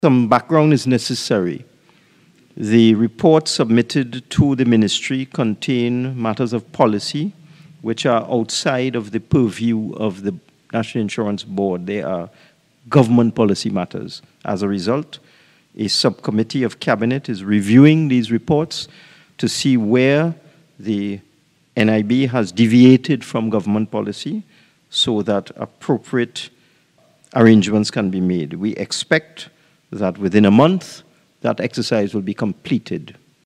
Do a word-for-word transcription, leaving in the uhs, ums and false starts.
Some background is necessary. The report submitted to the ministry contain matters of policy which are outside of the purview of the National Insurance Board. They are government policy matters. As a result, a subcommittee of cabinet is reviewing these reports to see where the N I B has deviated from government policy so that appropriate arrangements can be made. We expect that within a month, that exercise will be completed.